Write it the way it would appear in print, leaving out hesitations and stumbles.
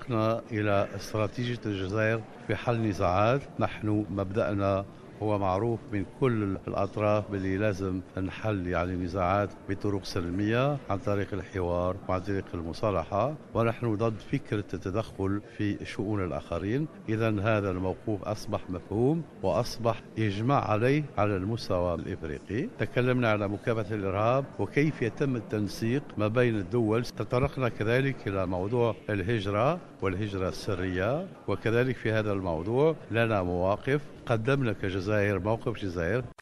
تطرقنا إلى استراتيجية الجزائر في حل نزاعات. نحن مبدأنا هو معروف من كل الأطراف باللي لازم نحل نزاعات بطرق سلمية عن طريق الحوار وعن طريق المصالحة، ونحن ضد فكرة التدخل في شؤون الآخرين. إذا هذا الموقف أصبح مفهوم وأصبح إجماع عليه على المستوى الإفريقي. تكلمنا على مكافحة الإرهاب وكيف يتم التنسيق ما بين الدول. تطرقنا كذلك إلى موضوع الهجرة والهجرة السرية، وكذلك في هذا الموضوع لنا مواقف. قدمنا كجزائر موقف جزائر